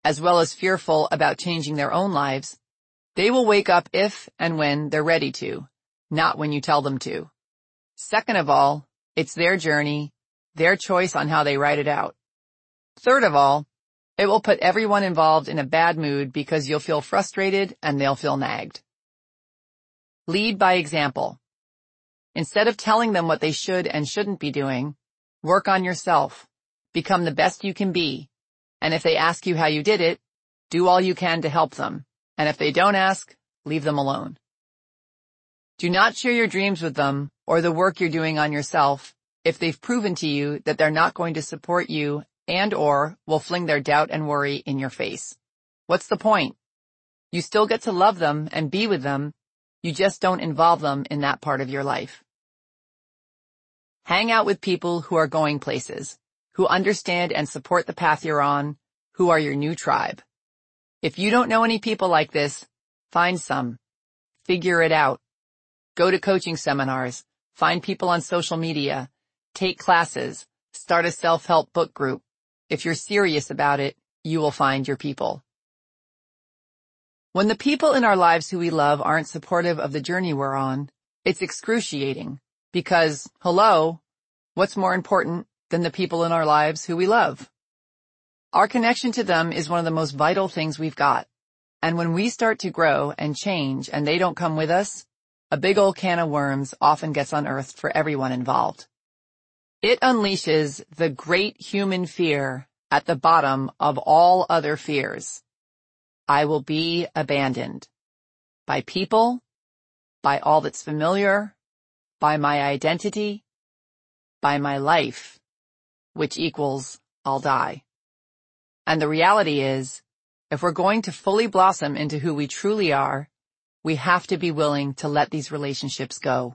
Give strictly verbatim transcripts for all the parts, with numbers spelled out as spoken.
as well as fearful about changing their own lives, they will wake up if and when they're ready to, not when you tell them to. Second of all, it's their journey, their choice on how they write it out. Third of all, it will put everyone involved in a bad mood because you'll feel frustrated and they'll feel nagged. Lead by example. Instead of telling them what they should and shouldn't be doing, work on yourself, become the best you can be, and if they ask you how you did it, do all you can to help them, and if they don't ask, leave them alone. Do not share your dreams with them or the work you're doing on yourself if they've proven to you that they're not going to support you and or will fling their doubt and worry in your face. What's the point? You still get to love them and be with them, you just don't involve them in that part of your life. Hang out with people who are going places, who understand and support the path you're on, who are your new tribe. If you don't know any people like this, find some. Figure it out. Go to coaching seminars, find people on social media, take classes, start a self-help book group. If you're serious about it, you will find your people. When the people in our lives who we love aren't supportive of the journey we're on, it's excruciating because, hello, what's more important than the people in our lives who we love? Our connection to them is one of the most vital things we've got. And when we start to grow and change and they don't come with us, a big old can of worms often gets unearthed for everyone involved. It unleashes the great human fear at the bottom of all other fears. I will be abandoned. By people, by all that's familiar, by my identity, by my life, which equals I'll die. And the reality is, if we're going to fully blossom into who we truly are, we have to be willing to let these relationships go.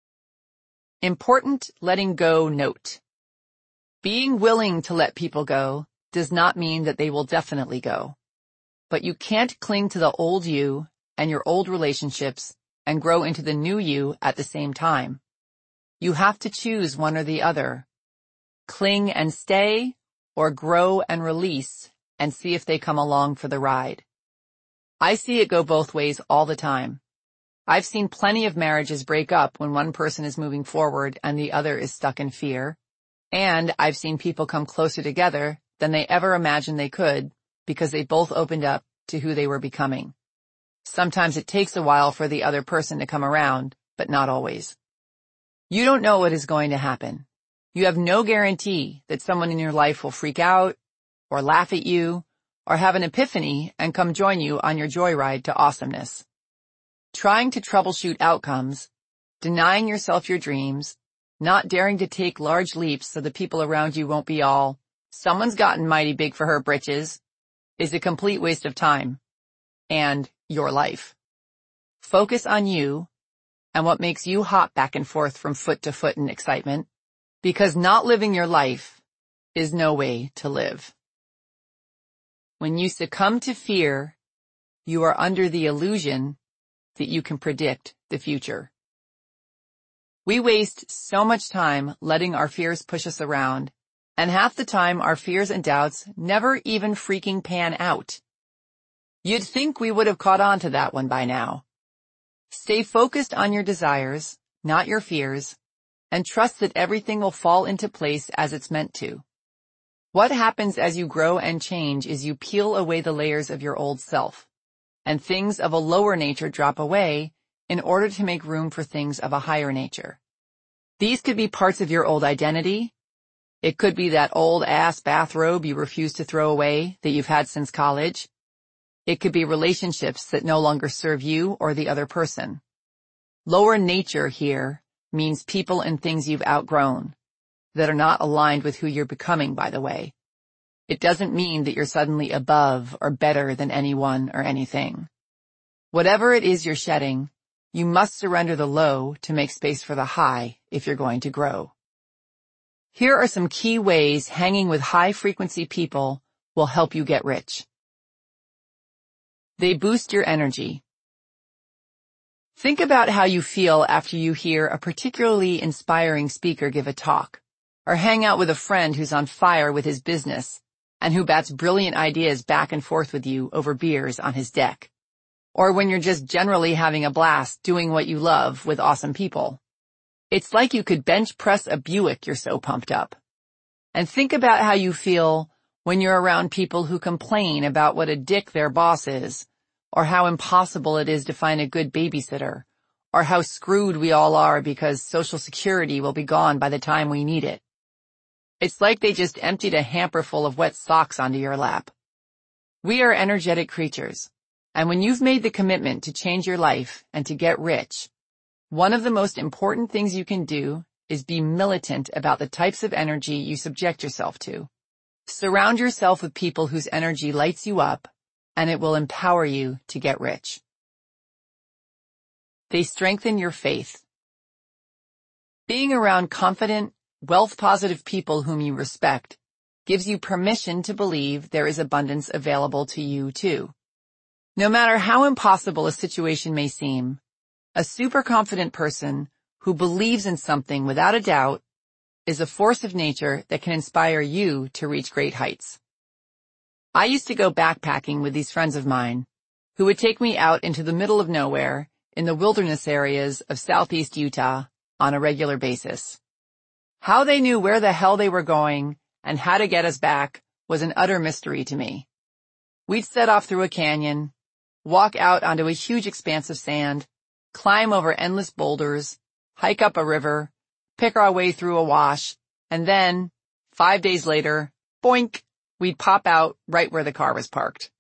Important letting go note. Being willing to let people go does not mean that they will definitely go. But you can't cling to the old you and your old relationships and grow into the new you at the same time. You have to choose one or the other. Cling and stay, or grow and release and see if they come along for the ride. I see it go both ways all the time. I've seen plenty of marriages break up when one person is moving forward and the other is stuck in fear. And I've seen people come closer together than they ever imagined they could because they both opened up to who they were becoming. Sometimes it takes a while for the other person to come around, but not always. You don't know what is going to happen. You have no guarantee that someone in your life will freak out, or laugh at you, or have an epiphany and come join you on your joyride to awesomeness. Trying to troubleshoot outcomes, denying yourself your dreams, not daring to take large leaps so the people around you won't be all, someone's gotten mighty big for her britches, is a complete waste of time and your life. Focus on you and what makes you hop back and forth from foot to foot in excitement, because not living your life is no way to live. When you succumb to fear, you are under the illusion that you can predict the future. We waste so much time letting our fears push us around, and half the time our fears and doubts never even freaking pan out. You'd think we would have caught on to that one by now. Stay focused on your desires, not your fears, and trust that everything will fall into place as it's meant to. What happens as you grow and change is you peel away the layers of your old self, and things of a lower nature drop away in order to make room for things of a higher nature. These could be parts of your old identity. It could be that old-ass bathrobe you refuse to throw away that you've had since college. It could be relationships that no longer serve you or the other person. Lower nature here means people and things you've outgrown, that are not aligned with who you're becoming, by the way. It doesn't mean that you're suddenly above or better than anyone or anything. Whatever it is you're shedding, you must surrender the low to make space for the high if you're going to grow. Here are some key ways hanging with high-frequency people will help you get rich. They boost your energy. Think about how you feel after you hear a particularly inspiring speaker give a talk, or hang out with a friend who's on fire with his business, and who bats brilliant ideas back and forth with you over beers on his deck. Or when you're just generally having a blast doing what you love with awesome people. It's like you could bench press a Buick, you're so pumped up. And think about how you feel when you're around people who complain about what a dick their boss is, or how impossible it is to find a good babysitter, or how screwed we all are because Social Security will be gone by the time we need it. It's like they just emptied a hamper full of wet socks onto your lap. We are energetic creatures, and when you've made the commitment to change your life and to get rich, one of the most important things you can do is be militant about the types of energy you subject yourself to. Surround yourself with people whose energy lights you up, and it will empower you to get rich. They strengthen your faith. Being around confident, wealth-positive people whom you respect gives you permission to believe there is abundance available to you too. No matter how impossible a situation may seem, a super confident person who believes in something without a doubt is a force of nature that can inspire you to reach great heights. I used to go backpacking with these friends of mine who would take me out into the middle of nowhere in the wilderness areas of southeast Utah on a regular basis. How they knew where the hell they were going and how to get us back was an utter mystery to me. We'd set off through a canyon, walk out onto a huge expanse of sand, climb over endless boulders, hike up a river, pick our way through a wash, and then, five days later, boink, we'd pop out right where the car was parked.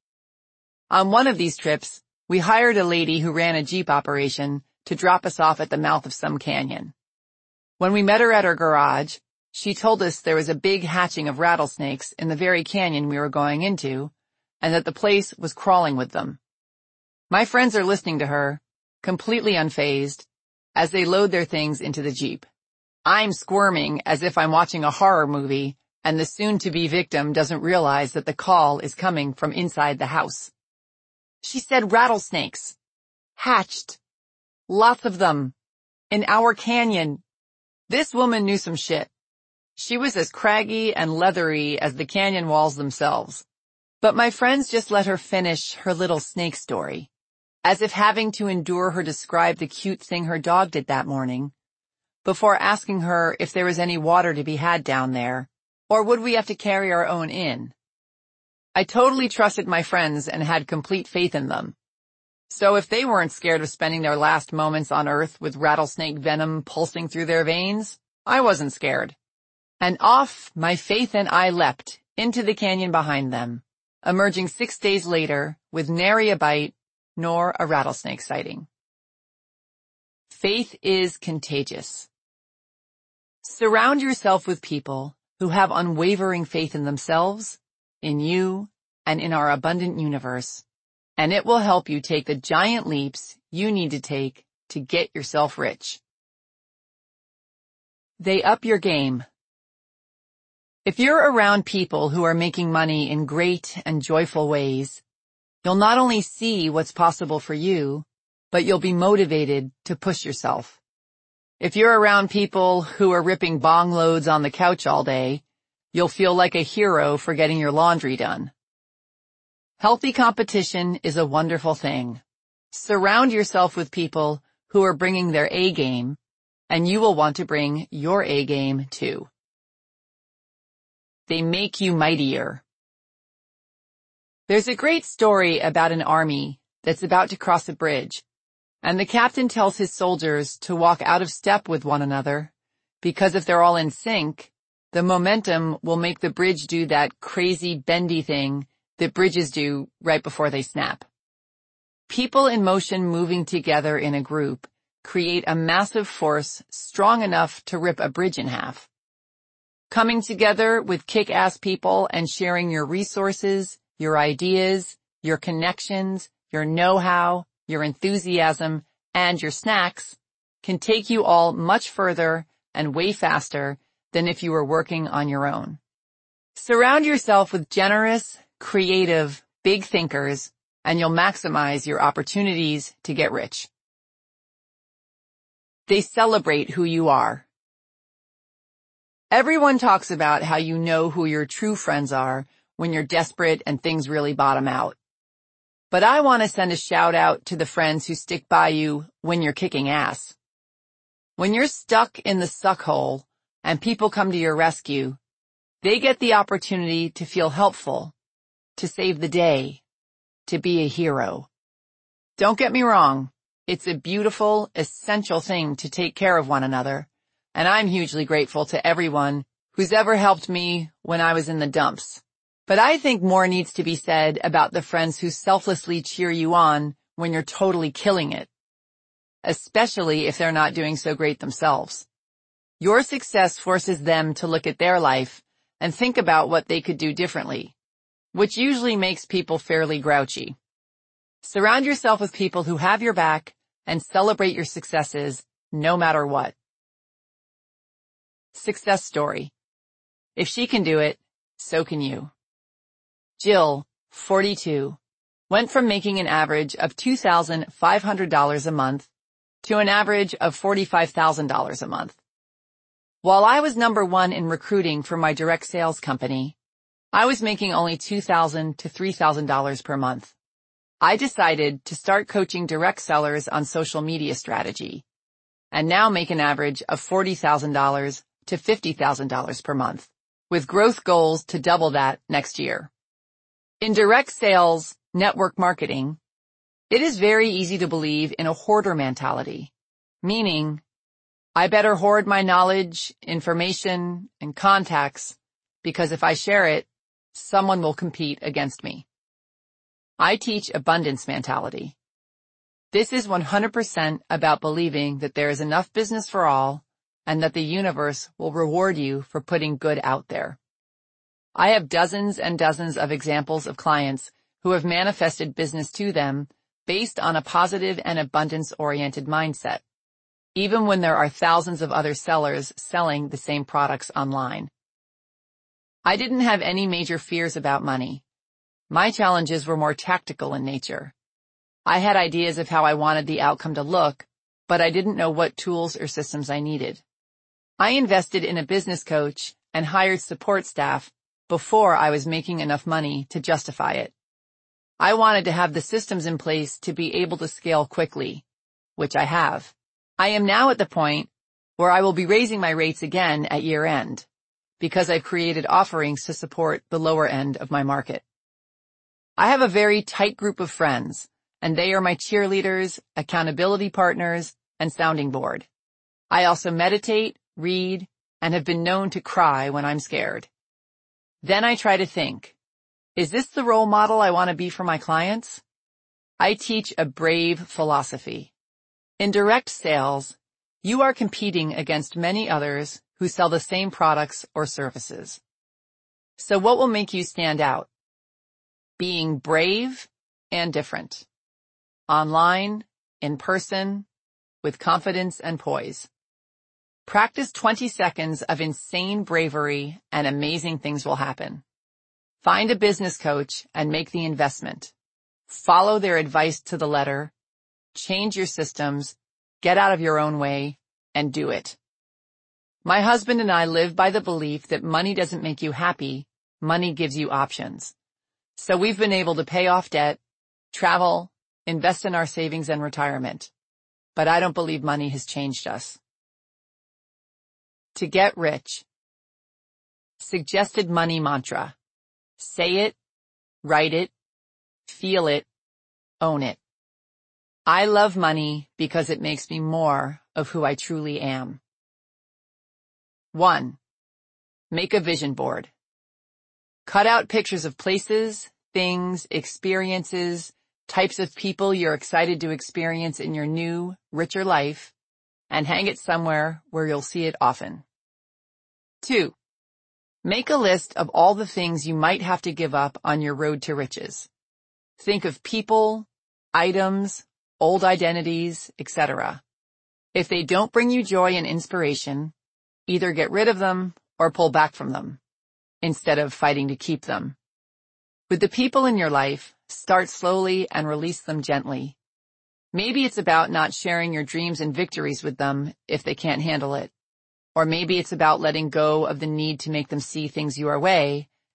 On one of these trips, we hired a lady who ran a Jeep operation to drop us off at the mouth of some canyon. When we met her at her garage, she told us there was a big hatching of rattlesnakes in the very canyon we were going into, and that the place was crawling with them. My friends are listening to her, completely unfazed, as they load their things into the Jeep. I'm squirming as if I'm watching a horror movie, and the soon-to-be victim doesn't realize that the call is coming from inside the house. She said rattlesnakes. Hatched. Lots of them. In our canyon. This woman knew some shit. She was as craggy and leathery as the canyon walls themselves. But my friends just let her finish her little snake story, as if having to endure her describe the cute thing her dog did that morning, before asking her if there was any water to be had down there, or would we have to carry our own in. I totally trusted my friends and had complete faith in them. So if they weren't scared of spending their last moments on Earth with rattlesnake venom pulsing through their veins, I wasn't scared. And off my faith and I leapt into the canyon behind them, emerging six days later with nary a bite nor a rattlesnake sighting. Faith is contagious. Surround yourself with people who have unwavering faith in themselves, in you, and in our abundant universe, and it will help you take the giant leaps you need to take to get yourself rich. They up your game. If you're around people who are making money in great and joyful ways, you'll not only see what's possible for you, but you'll be motivated to push yourself. If you're around people who are ripping bong loads on the couch all day, you'll feel like a hero for getting your laundry done. Healthy competition is a wonderful thing. Surround yourself with people who are bringing their A game, and you will want to bring your A game too. They make you mightier. There's a great story about an army that's about to cross a bridge, and the captain tells his soldiers to walk out of step with one another, because if they're all in sync, the momentum will make the bridge do that crazy bendy thing that bridges do right before they snap. People in motion moving together in a group create a massive force strong enough to rip a bridge in half. Coming together with kick-ass people and sharing your resources, your ideas, your connections, your know-how, your enthusiasm, and your snacks can take you all much further and way faster than if you were working on your own. Surround yourself with generous, creative, big thinkers, and you'll maximize your opportunities to get rich. They celebrate who you are. Everyone talks about how you know who your true friends are when you're desperate and things really bottom out. But I want to send a shout out to the friends who stick by you when you're kicking ass. When you're stuck in the suck hole and people come to your rescue, they get the opportunity to feel helpful, to save the day, to be a hero. Don't get me wrong, it's a beautiful, essential thing to take care of one another, and I'm hugely grateful to everyone who's ever helped me when I was in the dumps. But I think more needs to be said about the friends who selflessly cheer you on when you're totally killing it, especially if they're not doing so great themselves. Your success forces them to look at their life and think about what they could do differently, which usually makes people fairly grouchy. Surround yourself with people who have your back and celebrate your successes no matter what. Success story. If she can do it, so can you. Jill, forty-two, went from making an average of two thousand five hundred dollars a month to an average of forty-five thousand dollars a month. While I was number one in recruiting for my direct sales company, I was making only two thousand to three thousand dollars per month. I decided to start coaching direct sellers on social media strategy, and now make an average of forty thousand dollars to fifty thousand dollars per month, with growth goals to double that next year. In direct sales, network marketing, it is very easy to believe in a hoarder mentality, meaning, I better hoard my knowledge, information, and contacts, because if I share it, someone will compete against me. I teach abundance mentality. This is one hundred percent about believing that there is enough business for all and that the universe will reward you for putting good out there. I have dozens and dozens of examples of clients who have manifested business to them based on a positive and abundance-oriented mindset, even when there are thousands of other sellers selling the same products online. I didn't have any major fears about money. My challenges were more tactical in nature. I had ideas of how I wanted the outcome to look, but I didn't know what tools or systems I needed. I invested in a business coach and hired support staff before I was making enough money to justify it. I wanted to have the systems in place to be able to scale quickly, which I have. I am now at the point where I will be raising my rates again at year end, because I've created offerings to support the lower end of my market. I have a very tight group of friends, and they are my cheerleaders, accountability partners, and sounding board. I also meditate, read, and have been known to cry when I'm scared. Then I try to think, is this the role model I want to be for my clients? I teach a brave philosophy. In direct sales, you are competing against many others who sell the same products or services. So what will make you stand out? Being brave and different. Online, in person, with confidence and poise. Practice twenty seconds of insane bravery and amazing things will happen. Find a business coach and make the investment. Follow their advice to the letter. Change your systems, get out of your own way, and do it. My husband and I live by the belief that money doesn't make you happy, money gives you options. So we've been able to pay off debt, travel, invest in our savings and retirement. But I don't believe money has changed us. To get rich. Suggested money mantra. Say it, write it, feel it, own it. I love money because it makes me more of who I truly am. One. Make a vision board. Cut out pictures of places, things, experiences, types of people you're excited to experience in your new, richer life, and hang it somewhere where you'll see it often. Two. Make a list of all the things you might have to give up on your road to riches. Think of people, items, old identities, et cetera. If they don't bring you joy and inspiration, either get rid of them or pull back from them, instead of fighting to keep them. With the people in your life, start slowly and release them gently. Maybe it's about not sharing your dreams and victories with them if they can't handle it. Or maybe it's about letting go of the need to make them see things your way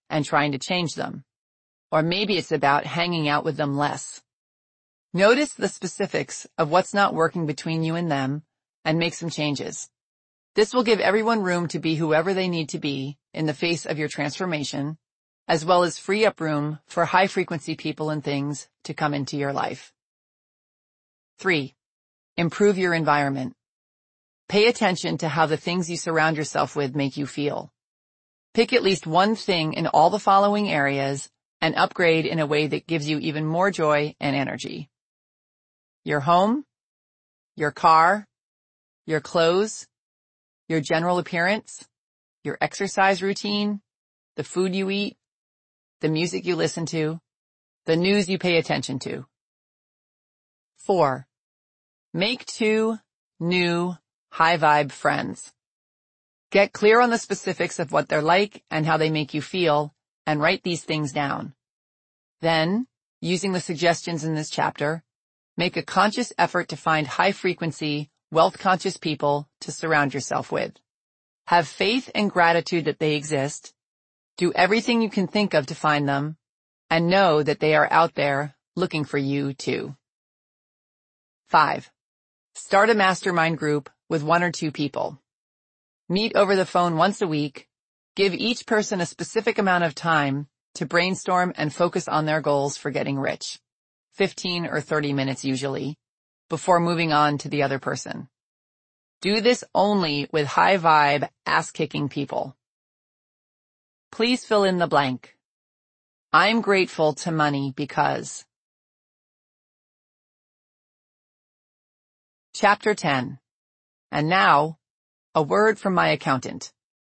and trying to change them. Or maybe it's about hanging out with them less. Notice the specifics of what's not working between you and them and make some changes. This will give everyone room to be whoever they need to be in the face of your transformation, as well as free up room for high-frequency people and things to come into your life. Three, improve your environment. Pay attention to how the things you surround yourself with make you feel. Pick at least one thing in all the following areas and upgrade in a way that gives you even more joy and energy. Your home, your car, your clothes, your general appearance, your exercise routine, the food you eat, the music you listen to, the news you pay attention to. Four, make two new high-vibe friends. Get clear on the specifics of what they're like and how they make you feel, and write these things down. Then, using the suggestions in this chapter, make a conscious effort to find high-frequency, wealth-conscious people to surround yourself with. Have faith and gratitude that they exist. Do everything you can think of to find them, and know that they are out there looking for you too. Five, start a mastermind group with one or two people. Meet over the phone once a week. Give each person a specific amount of time to brainstorm and focus on their goals for getting rich. fifteen or thirty minutes usually, before moving on to the other person. Do this only with high-vibe, ass-kicking people. Please fill in the blank. I'm grateful to money because. Chapter ten. And now, a word from my accountant.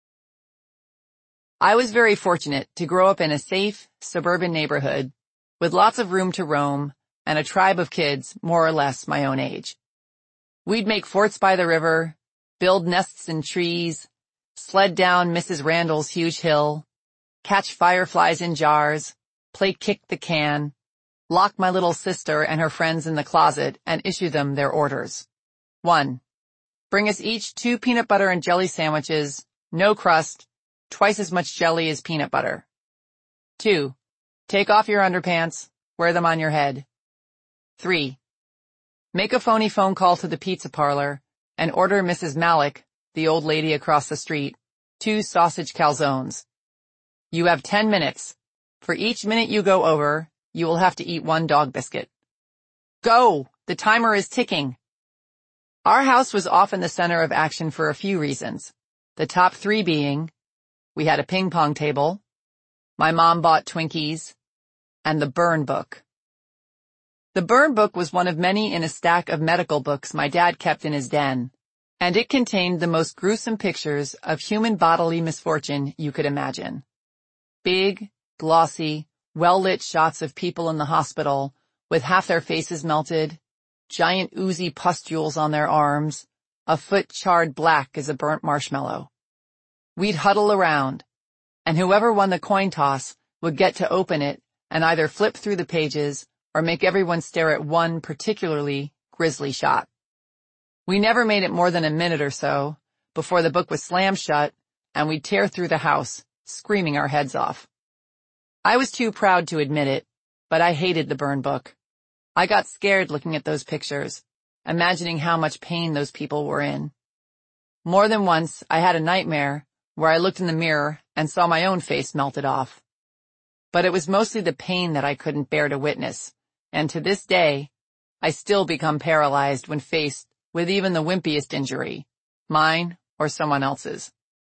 I was very fortunate to grow up in a safe, suburban neighborhood with lots of room to roam and a tribe of kids more or less my own age. We'd make forts by the river, build nests in trees, sled down Missus Randall's huge hill, catch fireflies in jars, play kick the can, lock my little sister and her friends in the closet and issue them their orders. One, bring us each two peanut butter and jelly sandwiches, no crust, twice as much jelly as peanut butter. Two, take off your underpants, wear them on your head. Three, make a phony phone call to the pizza parlor and order Missus Malik, the old lady across the street, two sausage calzones. You have ten minutes. For each minute you go over, you will have to eat one dog biscuit. Go! The timer is ticking. Our house was often the center of action for a few reasons. The top three being, we had a ping pong table, my mom bought Twinkies, and the burn book. The burn book was one of many in a stack of medical books my dad kept in his den, and it contained the most gruesome pictures of human bodily misfortune you could imagine. Big, glossy, well-lit shots of people in the hospital with half their faces melted, giant oozy pustules on their arms, a foot charred black as a burnt marshmallow. We'd huddle around, and whoever won the coin toss would get to open it and either flip through the pages or make everyone stare at one particularly grisly shot. We never made it more than a minute or so before the book was slammed shut and we'd tear through the house, screaming our heads off. I was too proud to admit it, but I hated the burn book. I got scared looking at those pictures, imagining how much pain those people were in. More than once, I had a nightmare where I looked in the mirror and saw my own face melted off. But it was mostly the pain that I couldn't bear to witness, and to this day, I still become paralyzed when faced with even the wimpiest injury, mine or someone else's.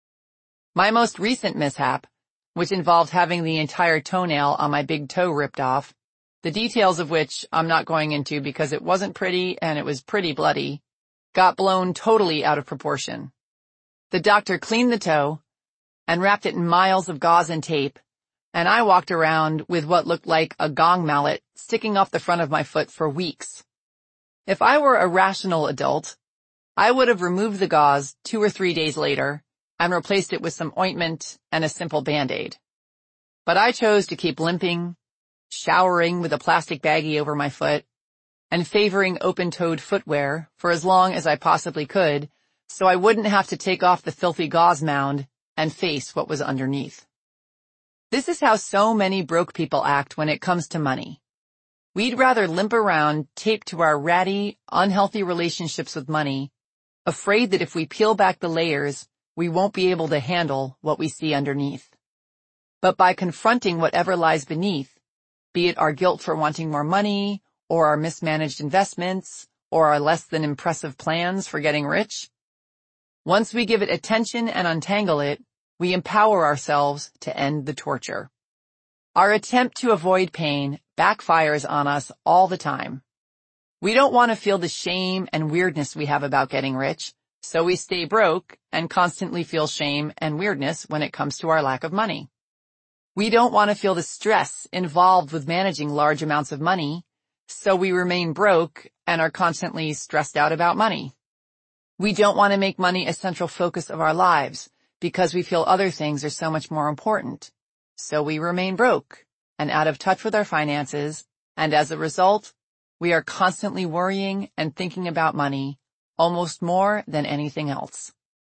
My most recent mishap, which involved having the entire toenail on my big toe ripped off, the details of which I'm not going into because it wasn't pretty and it was pretty bloody, got blown totally out of proportion. The doctor cleaned the toe and wrapped it in miles of gauze and tape, and I walked around with what looked like a gong mallet sticking off the front of my foot for weeks. If I were a rational adult, I would have removed the gauze two or three days later and replaced it with some ointment and a simple Band-Aid. But I chose to keep limping, showering with a plastic baggie over my foot, and favoring open-toed footwear for as long as I possibly could so I wouldn't have to take off the filthy gauze mound and face what was underneath. This is how so many broke people act when it comes to money. We'd rather limp around taped to our ratty, unhealthy relationships with money, afraid that if we peel back the layers, we won't be able to handle what we see underneath. But by confronting whatever lies beneath, be it our guilt for wanting more money, or our mismanaged investments, or our less than impressive plans for getting rich, once we give it attention and untangle it, we empower ourselves to end the torture. Our attempt to avoid pain backfires on us all the time. We don't want to feel the shame and weirdness we have about getting rich, so we stay broke and constantly feel shame and weirdness when it comes to our lack of money. We don't want to feel the stress involved with managing large amounts of money, so we remain broke and are constantly stressed out about money. We don't want to make money a central focus of our lives because we feel other things are so much more important. So we remain broke and out of touch with our finances, and as a result, we are constantly worrying and thinking about money almost more than anything else.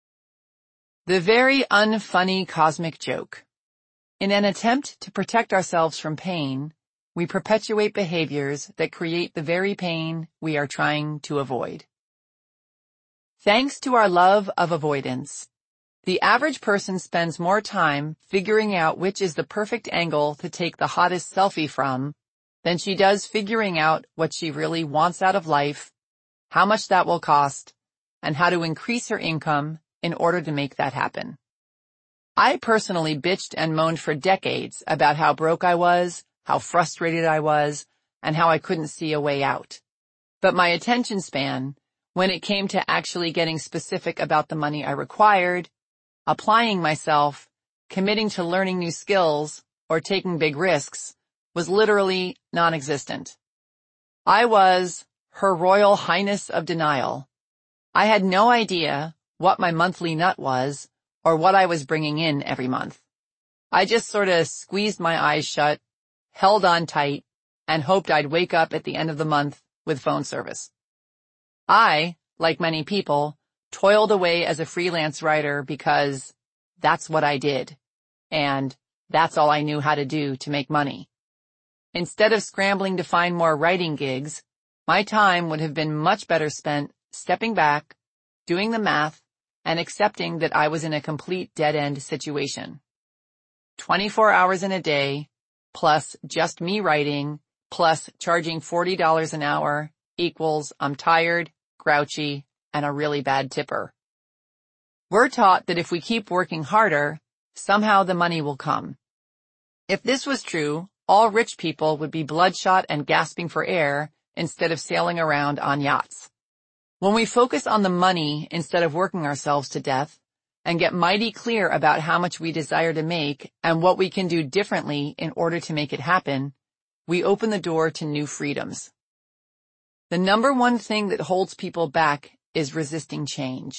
The very unfunny cosmic joke. In an attempt to protect ourselves from pain, we perpetuate behaviors that create the very pain we are trying to avoid. Thanks to our love of avoidance, the average person spends more time figuring out which is the perfect angle to take the hottest selfie from than she does figuring out what she really wants out of life, how much that will cost, and how to increase her income in order to make that happen. I personally bitched and moaned for decades about how broke I was, how frustrated I was, and how I couldn't see a way out. But my attention span, when it came to actually getting specific about the money I required, applying myself, committing to learning new skills, or taking big risks, was literally non-existent. I was Her Royal Highness of Denial. I had no idea what my monthly nut was or what I was bringing in every month. I just sort of squeezed my eyes shut, held on tight, and hoped I'd wake up at the end of the month with phone service. I, like many people, toiled away as a freelance writer because that's what I did, and that's all I knew how to do to make money. Instead of scrambling to find more writing gigs, my time would have been much better spent stepping back, doing the math, and accepting that I was in a complete dead-end situation. twenty-four hours in a day, plus just me writing, plus charging forty dollars an hour, equals I'm tired, grouchy, and a really bad tipper. We're taught that if we keep working harder, somehow the money will come. If this was true, all rich people would be bloodshot and gasping for air instead of sailing around on yachts. When we focus on the money instead of working ourselves to death, and get mighty clear about how much we desire to make and what we can do differently in order to make it happen, we open the door to new freedoms. The number one thing that holds people back is resisting change.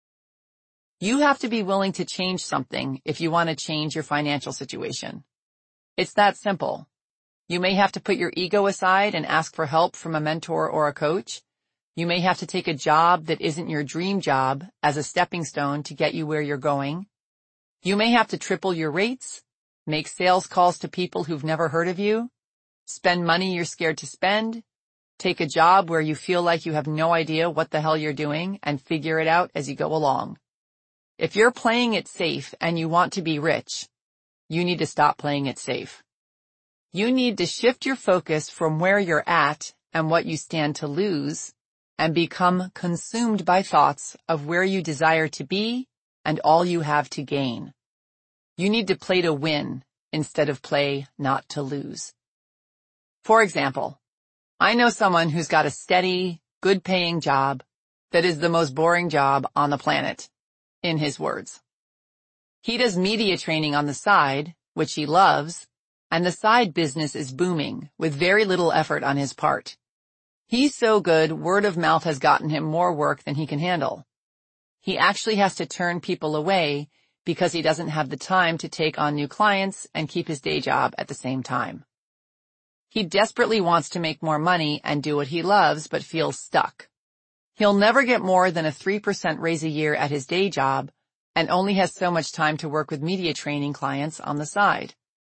You have to be willing to change something if you want to change your financial situation. It's that simple. You may have to put your ego aside and ask for help from a mentor or a coach. You may have to take a job that isn't your dream job as a stepping stone to get you where you're going. You may have to triple your rates, make sales calls to people who've never heard of you, spend money you're scared to spend, take a job where you feel like you have no idea what the hell you're doing and figure it out as you go along. If you're playing it safe and you want to be rich, you need to stop playing it safe. You need to shift your focus from where you're at and what you stand to lose and become consumed by thoughts of where you desire to be and all you have to gain. You need to play to win instead of play not to lose. For example, I know someone who's got a steady, good-paying job that is the most boring job on the planet, in his words. He does media training on the side, which he loves, and the side business is booming with very little effort on his part. He's so good, word of mouth has gotten him more work than he can handle. He actually has to turn people away because he doesn't have the time to take on new clients and keep his day job at the same time. He desperately wants to make more money and do what he loves but feels stuck. He'll never get more than a three percent raise a year at his day job and only has so much time to work with media training clients on the side.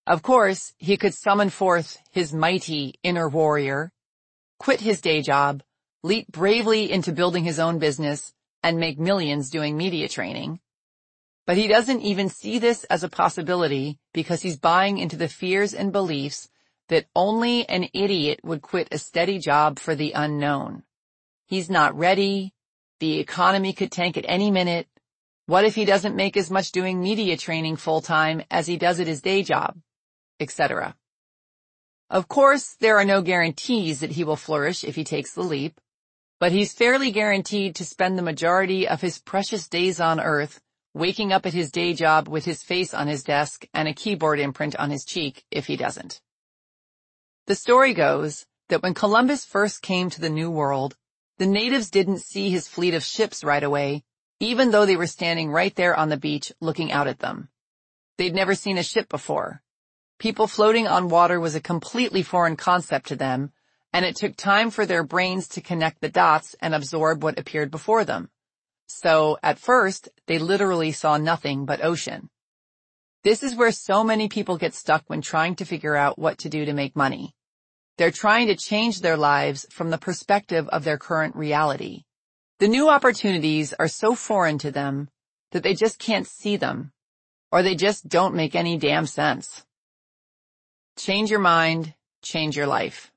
Of course, he could summon forth his mighty inner warrior, quit his day job, leap bravely into building his own business, and make millions doing media training. But he doesn't even see this as a possibility because he's buying into the fears and beliefs that only an idiot would quit a steady job for the unknown. He's not ready. The economy could tank at any minute. What if he doesn't make as much doing media training full-time as he does at his day job, et cetera. Of course, there are no guarantees that he will flourish if he takes the leap, but he's fairly guaranteed to spend the majority of his precious days on Earth waking up at his day job with his face on his desk and a keyboard imprint on his cheek if he doesn't. The story goes that when Columbus first came to the New World, the natives didn't see his fleet of ships right away, even though they were standing right there on the beach looking out at them. They'd never seen a ship before. People floating on water was a completely foreign concept to them, and it took time for their brains to connect the dots and absorb what appeared before them. So, at first, they literally saw nothing but ocean. This is where so many people get stuck when trying to figure out what to do to make money. They're trying to change their lives from the perspective of their current reality. The new opportunities are so foreign to them that they just can't see them, or they just don't make any damn sense. Change your mind, change your life.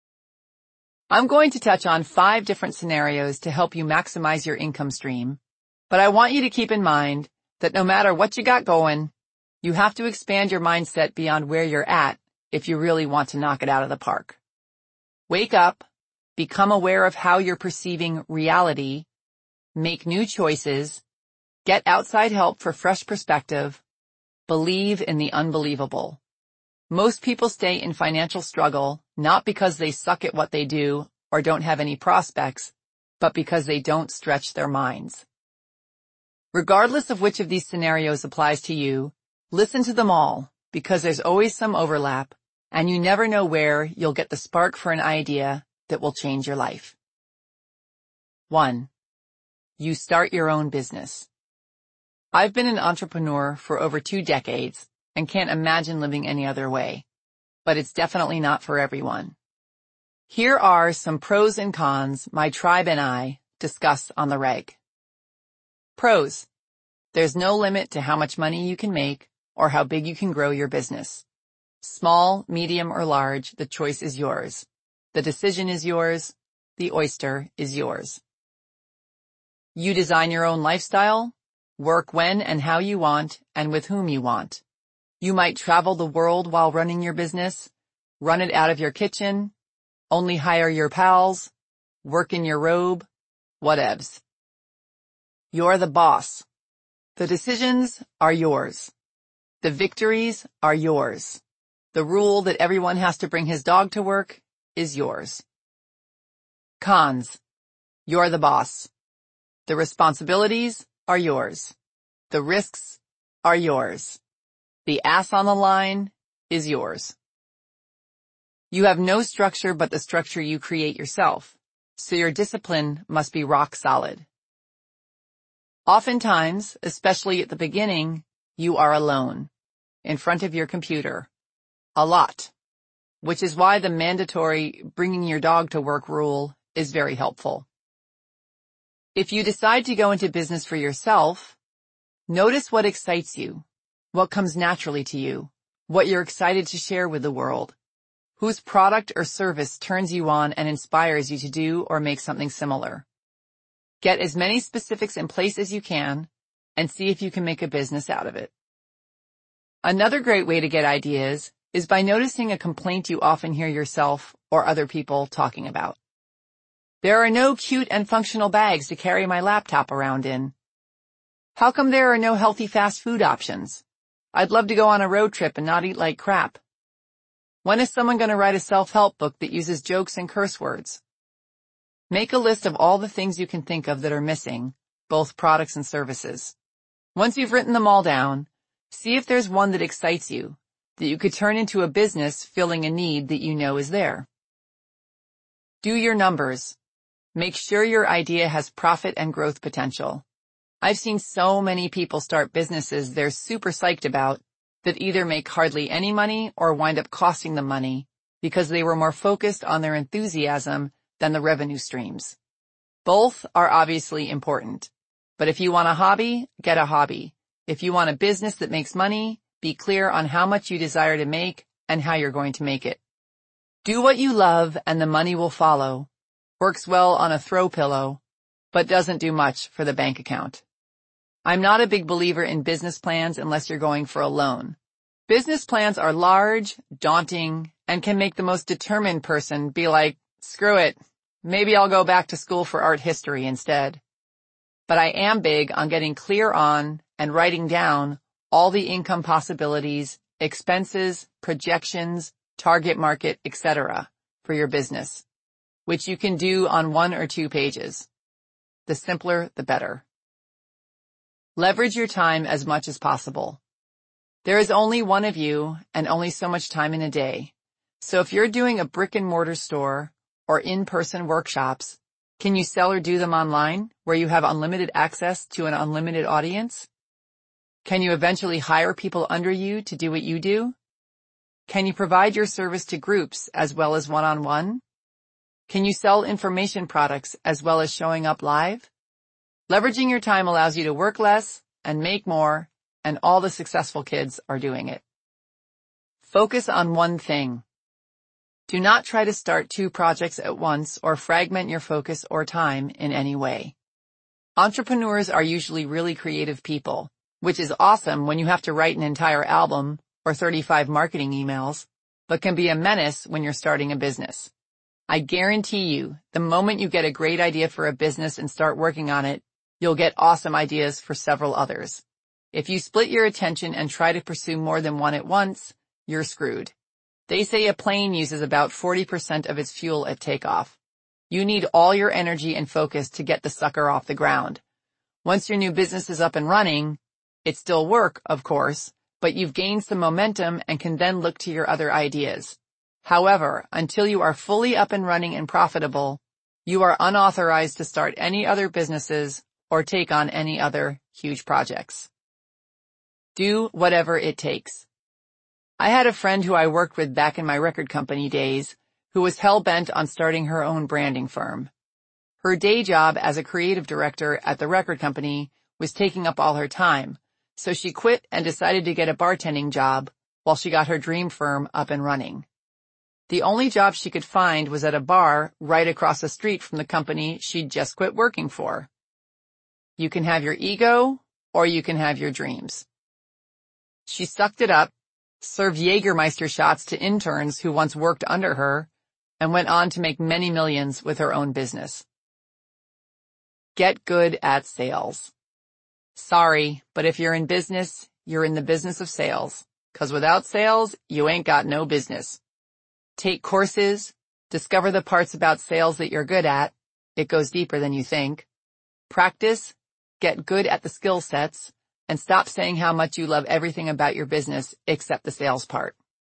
I'm going to touch on five different scenarios to help you maximize your income stream, but I want you to keep in mind that no matter what you got going, you have to expand your mindset beyond where you're at if you really want to knock it out of the park. Wake up, become aware of how you're perceiving reality, make new choices, get outside help for fresh perspective, believe in the unbelievable. Most people stay in financial struggle not because they suck at what they do or don't have any prospects, but because they don't stretch their minds. Regardless of which of these scenarios applies to you, listen to them all, because there's always some overlap, and you never know where you'll get the spark for an idea that will change your life. One. You start your own business. I've been an entrepreneur for over two decades and can't imagine living any other way, but it's definitely not for everyone. Here are some pros and cons my tribe and I discuss on the reg. Pros. There's no limit to how much money you can make or how big you can grow your business. Small, medium, or large, the choice is yours. The decision is yours. The oyster is yours. You design your own lifestyle, work when and how you want and with whom you want. You might travel the world while running your business, run it out of your kitchen, only hire your pals, work in your robe, whatevs. You're the boss. The decisions are yours. The victories are yours. The rule that everyone has to bring his dog to work is yours. Cons. You're the boss. The responsibilities are yours. The risks are yours. The ass on the line is yours. You have no structure but the structure you create yourself, so your discipline must be rock solid. Oftentimes, especially at the beginning, you are alone, in front of your computer. A lot. Which is why the mandatory bringing your dog to work rule is very helpful. If you decide to go into business for yourself, notice what excites you, what comes naturally to you, what you're excited to share with the world, whose product or service turns you on and inspires you to do or make something similar. Get as many specifics in place as you can and see if you can make a business out of it. Another great way to get ideas is by noticing a complaint you often hear yourself or other people talking about. There are no cute and functional bags to carry my laptop around in. How come there are no healthy fast food options? I'd love to go on a road trip and not eat like crap. When is someone going to write a self-help book that uses jokes and curse words? Make a list of all the things you can think of that are missing, both products and services. Once you've written them all down, see if there's one that excites you, that you could turn into a business filling a need that you know is there. Do your numbers. Make sure your idea has profit and growth potential. I've seen so many people start businesses they're super psyched about, that either make hardly any money or wind up costing them money because they were more focused on their enthusiasm than the revenue streams. Both are obviously important, but if you want a hobby, get a hobby. If you want a business that makes money, be clear on how much you desire to make and how you're going to make it. Do what you love and the money will follow. Works well on a throw pillow, but doesn't do much for the bank account. I'm not a big believer in business plans unless you're going for a loan. Business plans are large, daunting, and can make the most determined person be like, screw it, maybe I'll go back to school for art history instead. But I am big on getting clear on and writing down all the income possibilities, expenses, projections, target market, et cetera for your business, which you can do on one or two pages. The simpler, the better. Leverage your time as much as possible. There is only one of you and only so much time in a day. So if you're doing a brick and mortar store or in-person workshops, can you sell or do them online where you have unlimited access to an unlimited audience? Can you eventually hire people under you to do what you do? Can you provide your service to groups as well as one-on-one? Can you sell information products as well as showing up live? Leveraging your time allows you to work less and make more, and all the successful kids are doing it. Focus on one thing. Do not try to start two projects at once or fragment your focus or time in any way. Entrepreneurs are usually really creative people, which is awesome when you have to write an entire album or thirty-five marketing emails, but can be a menace when you're starting a business. I guarantee you, the moment you get a great idea for a business and start working on it, you'll get awesome ideas for several others. If you split your attention and try to pursue more than one at once, you're screwed. They say a plane uses about forty percent of its fuel at takeoff. You need all your energy and focus to get the sucker off the ground. Once your new business is up and running, it's still work, of course, but you've gained some momentum and can then look to your other ideas. However, until you are fully up and running and profitable, you are unauthorized to start any other businesses or take on any other huge projects. Do whatever it takes. I had a friend who I worked with back in my record company days who was hell-bent on starting her own branding firm. Her day job as a creative director at the record company was taking up all her time, so she quit and decided to get a bartending job while she got her dream firm up and running. The only job she could find was at a bar right across the street from the company she'd just quit working for. You can have your ego, or you can have your dreams. She sucked it up, served Jägermeister shots to interns who once worked under her, and went on to make many millions with her own business. Get good at sales. Sorry, but if you're in business, you're in the business of sales, 'cause without sales, you ain't got no business. Take courses, discover the parts about sales that you're good at. It goes deeper than you think. Practice, get good at the skill sets, and stop saying how much you love everything about your business except the sales part.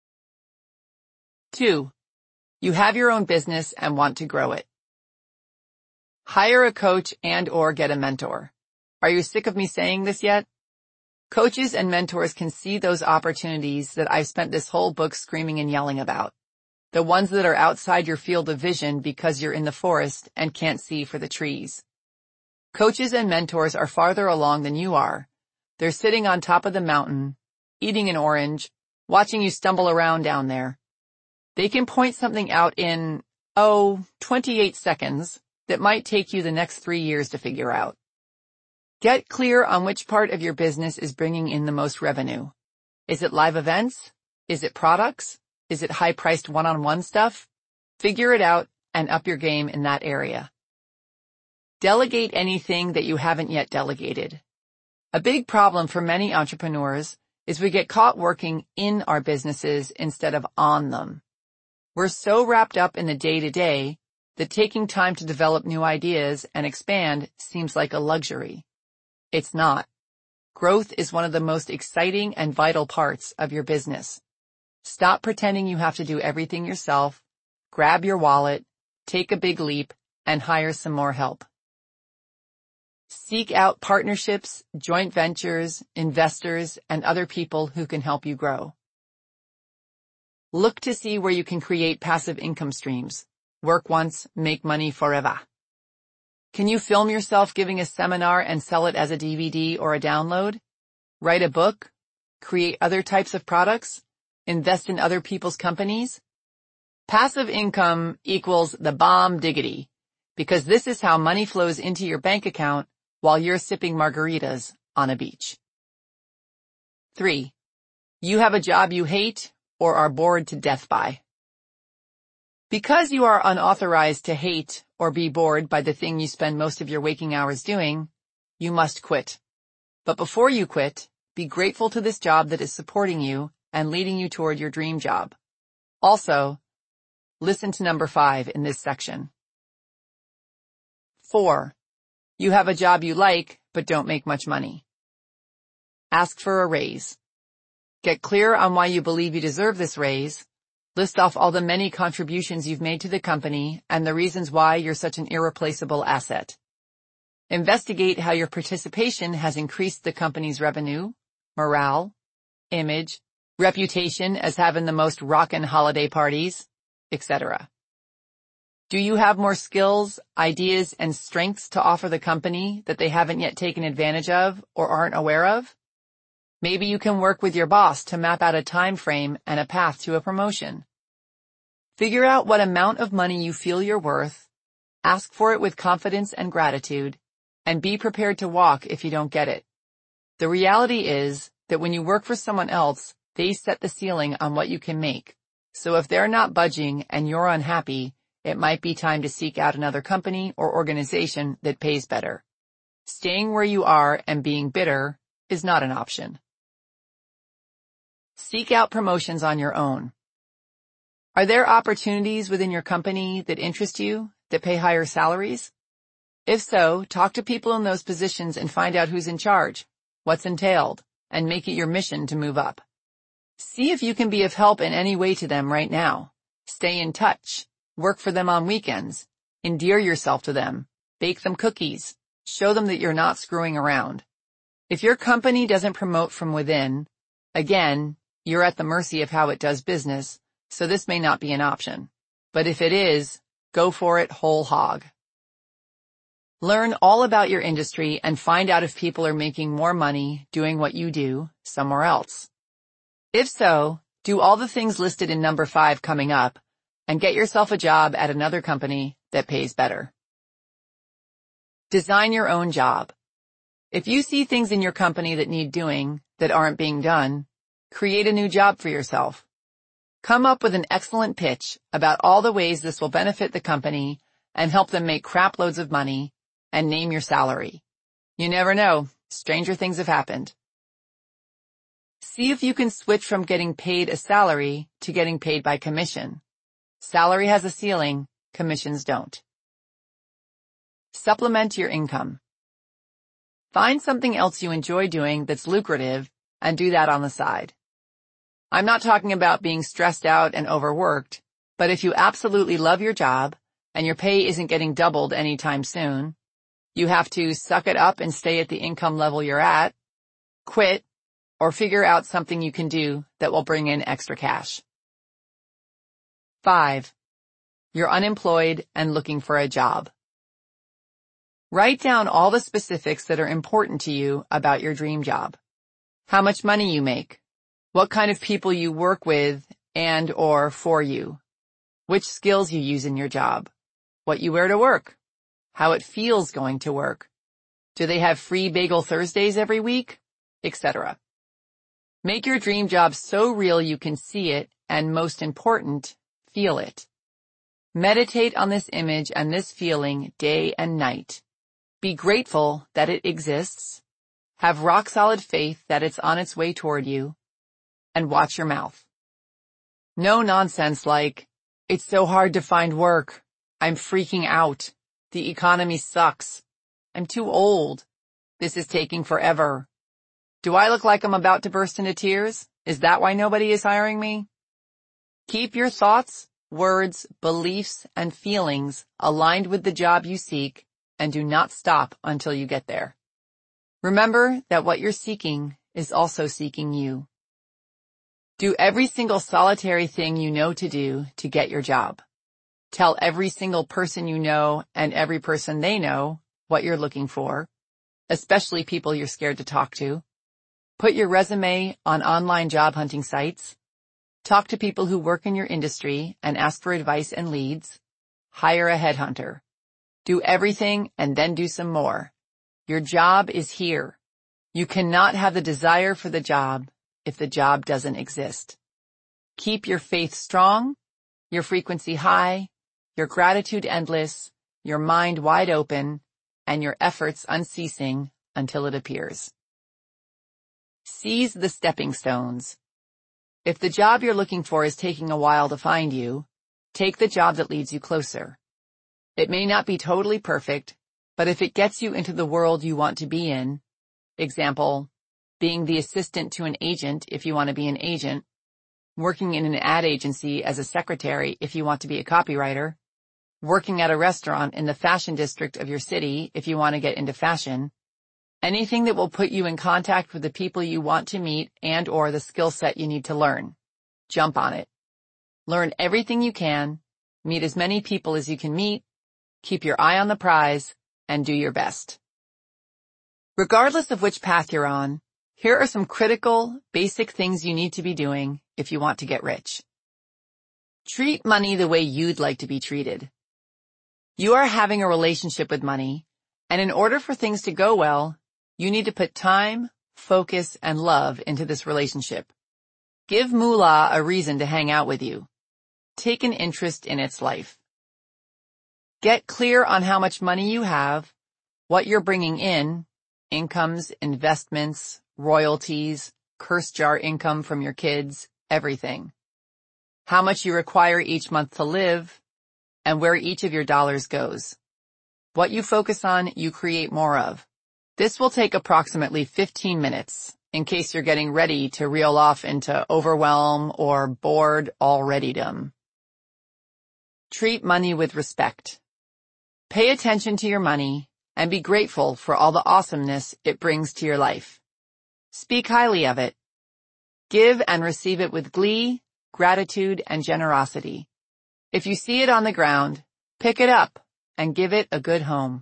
Two, you have your own business and want to grow it. Hire a coach and or get a mentor. Are you sick of me saying this yet? Coaches and mentors can see those opportunities that I've spent this whole book screaming and yelling about. The ones that are outside your field of vision because you're in the forest and can't see for the trees. Coaches and mentors are farther along than you are. They're sitting on top of the mountain, eating an orange, watching you stumble around down there. They can point something out in, oh, twenty-eight seconds that might take you the next three years to figure out. Get clear on which part of your business is bringing in the most revenue. Is it live events? Is it products? Is it high-priced one-on-one stuff? Figure it out and up your game in that area. Delegate anything that you haven't yet delegated. A big problem for many entrepreneurs is we get caught working in our businesses instead of on them. We're so wrapped up in the day-to-day that taking time to develop new ideas and expand seems like a luxury. It's not. Growth is one of the most exciting and vital parts of your business. Stop pretending you have to do everything yourself, grab your wallet, take a big leap, and hire some more help. Seek out partnerships, joint ventures, investors, and other people who can help you grow. Look to see where you can create passive income streams. Work once, make money forever. Can you film yourself giving a seminar and sell it as a D V D or a download? Write a book? Create other types of products? Invest in other people's companies? Passive income equals the bomb diggity, because this is how money flows into your bank account while you're sipping margaritas on a beach. Three. You have a job you hate or are bored to death by. Because you are unauthorized to hate or be bored by the thing you spend most of your waking hours doing, you must quit. But before you quit, be grateful to this job that is supporting you and leading you toward your dream job. Also, listen to number five in this section. Four. You have a job you like, but don't make much money. Ask for a raise. Get clear on why you believe you deserve this raise. List off all the many contributions you've made to the company and the reasons why you're such an irreplaceable asset. Investigate how your participation has increased the company's revenue, morale, image, reputation as having the most rockin' holiday parties, et cetera. Do you have more skills, ideas, and strengths to offer the company that they haven't yet taken advantage of or aren't aware of? Maybe you can work with your boss to map out a time frame and a path to a promotion. Figure out what amount of money you feel you're worth, ask for it with confidence and gratitude, and be prepared to walk if you don't get it. The reality is that when you work for someone else, they set the ceiling on what you can make. So if they're not budging and you're unhappy, it might be time to seek out another company or organization that pays better. Staying where you are and being bitter is not an option. Seek out promotions on your own. Are there opportunities within your company that interest you, that pay higher salaries? If so, talk to people in those positions and find out who's in charge, what's entailed, and make it your mission to move up. See if you can be of help in any way to them right now. Stay in touch. Work for them on weekends. Endear yourself to them. Bake them cookies. Show them that you're not screwing around. If your company doesn't promote from within, again, you're at the mercy of how it does business, so this may not be an option. But if it is, go for it whole hog. Learn all about your industry and find out if people are making more money doing what you do somewhere else. If so, do all the things listed in number five coming up and get yourself a job at another company that pays better. Design your own job. If you see things in your company that need doing that aren't being done, create a new job for yourself. Come up with an excellent pitch about all the ways this will benefit the company and help them make crap loads of money, and name your salary. You never know, stranger things have happened. See if you can switch from getting paid a salary to getting paid by commission. Salary has a ceiling, commissions don't. Supplement your income. Find something else you enjoy doing that's lucrative and do that on the side. I'm not talking about being stressed out and overworked, but if you absolutely love your job and your pay isn't getting doubled anytime soon, you have to suck it up and stay at the income level you're at, quit, or figure out something you can do that will bring in extra cash. Five. You're unemployed and looking for a job. Write down all the specifics that are important to you about your dream job. How much money you make, what kind of people you work with and or for you, which skills you use in your job, what you wear to work, how it feels going to work, do they have free bagel Thursdays every week, et cetera. Make your dream job so real you can see it and, most important, feel it. Meditate on this image and this feeling day and night. Be grateful that it exists. Have rock-solid faith that it's on its way toward you. And watch your mouth. No nonsense like, it's so hard to find work. I'm freaking out. The economy sucks. I'm too old. This is taking forever. Do I look like I'm about to burst into tears? Is that why nobody is hiring me? Keep your thoughts, words, beliefs, and feelings aligned with the job you seek and do not stop until you get there. Remember that what you're seeking is also seeking you. Do every single solitary thing you know to do to get your job. Tell every single person you know and every person they know what you're looking for, especially people you're scared to talk to. Put your resume on online job hunting sites. Talk to people who work in your industry and ask for advice and leads. Hire a headhunter. Do everything and then do some more. Your job is here. You cannot have the desire for the job if the job doesn't exist. Keep your faith strong, your frequency high, your gratitude endless, your mind wide open, and your efforts unceasing until it appears. Seize the stepping stones. If the job you're looking for is taking a while to find you, take the job that leads you closer. It may not be totally perfect, but if it gets you into the world you want to be in, example, being the assistant to an agent if you want to be an agent, working in an ad agency as a secretary if you want to be a copywriter, working at a restaurant in the fashion district of your city if you want to get into fashion, anything that will put you in contact with the people you want to meet and or the skill set you need to learn. Jump on it. Learn everything you can, meet as many people as you can meet, keep your eye on the prize, and do your best. Regardless of which path you're on, here are some critical, basic things you need to be doing if you want to get rich. Treat money the way you'd like to be treated. You are having a relationship with money, and in order for things to go well, you need to put time, focus, and love into this relationship. Give moolah a reason to hang out with you. Take an interest in its life. Get clear on how much money you have, what you're bringing in, incomes, investments, royalties, curse jar income from your kids, everything. How much you require each month to live, and where each of your dollars goes. What you focus on, you create more of. This will take approximately fifteen minutes, in case you're getting ready to reel off into overwhelm or bored already-dom. Treat money with respect. Pay attention to your money and be grateful for all the awesomeness it brings to your life. Speak highly of it. Give and receive it with glee, gratitude, and generosity. If you see it on the ground, pick it up and give it a good home.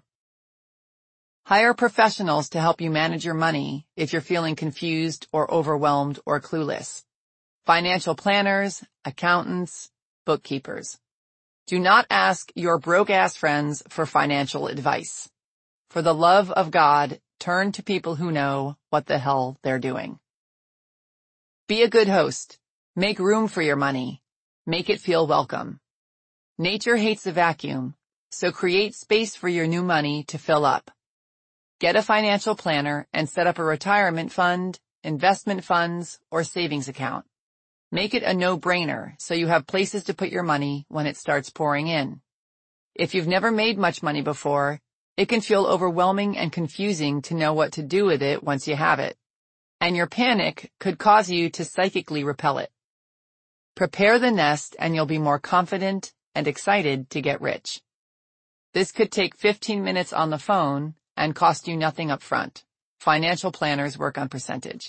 Hire professionals to help you manage your money if you're feeling confused or overwhelmed or clueless. Financial planners, accountants, bookkeepers. Do not ask your broke-ass friends for financial advice. For the love of God, turn to people who know what the hell they're doing. Be a good host. Make room for your money. Make it feel welcome. Nature hates a vacuum, so create space for your new money to fill up. Get a financial planner and set up a retirement fund, investment funds, or savings account. Make it a no-brainer so you have places to put your money when it starts pouring in. If you've never made much money before, it can feel overwhelming and confusing to know what to do with it once you have it, and your panic could cause you to psychically repel it. Prepare the nest and you'll be more confident and excited to get rich. This could take fifteen minutes on the phone and cost you nothing up front. Financial planners work on percentage.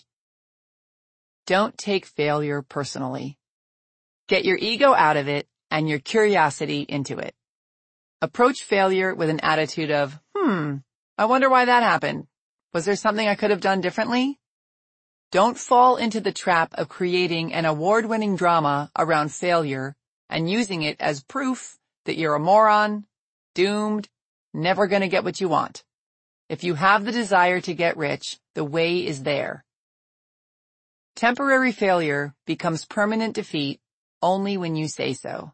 Don't take failure personally. Get your ego out of it and your curiosity into it. Approach failure with an attitude of, hmm, I wonder why that happened. Was there something I could have done differently? Don't fall into the trap of creating an award-winning drama around failure and using it as proof that you're a moron, doomed, never gonna get what you want. If you have the desire to get rich, the way is there. Temporary failure becomes permanent defeat only when you say so.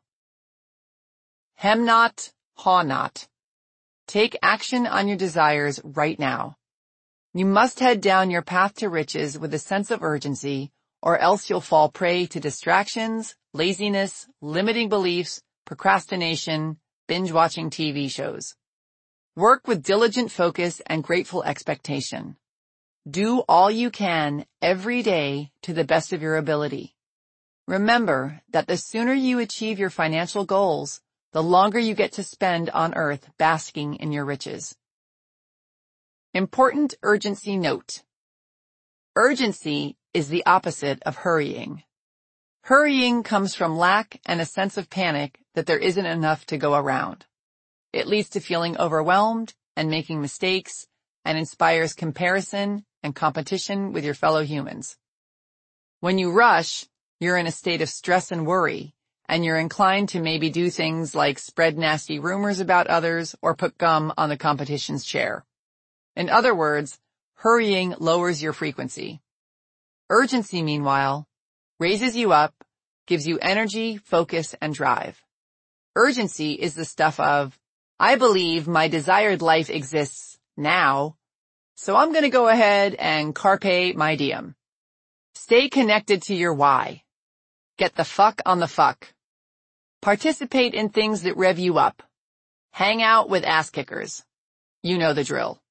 Hem not, haw not. Take action on your desires right now. You must head down your path to riches with a sense of urgency, or else you'll fall prey to distractions, laziness, limiting beliefs, procrastination, binge-watching T V shows. Work with diligent focus and grateful expectation. Do all you can every day to the best of your ability. Remember that the sooner you achieve your financial goals, the longer you get to spend on earth basking in your riches. Important urgency note. Urgency is the opposite of hurrying. Hurrying comes from lack and a sense of panic that there isn't enough to go around. It leads to feeling overwhelmed and making mistakes and inspires comparison and competition with your fellow humans. When you rush, you're in a state of stress and worry, and you're inclined to maybe do things like spread nasty rumors about others or put gum on the competition's chair. In other words, hurrying lowers your frequency. Urgency, meanwhile, raises you up, gives you energy, focus, and drive. Urgency is the stuff of, I believe my desired life exists now, so I'm going to go ahead and carpe my diem. Stay connected to your why. Get the fuck on the fuck. Participate in things that rev you up. Hang out with ass kickers. You know the drill.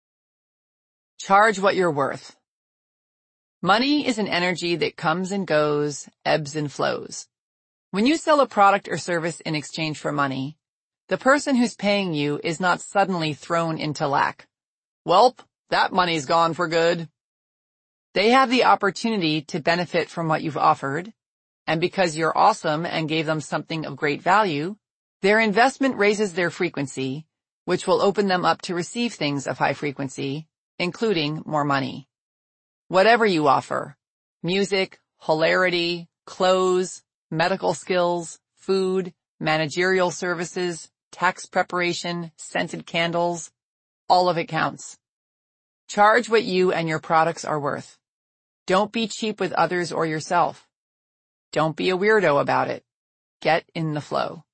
Charge what you're worth. Money is an energy that comes and goes, ebbs and flows. When you sell a product or service in exchange for money, the person who's paying you is not suddenly thrown into lack. Welp, that money's gone for good. They have the opportunity to benefit from what you've offered, and because you're awesome and gave them something of great value, their investment raises their frequency, which will open them up to receive things of high frequency, including more money. Whatever you offer, music, hilarity, clothes, medical skills, food, managerial services, tax preparation, scented candles, all of it counts. Charge what you and your products are worth. Don't be cheap with others or yourself. Don't be a weirdo about it. Get in the flow.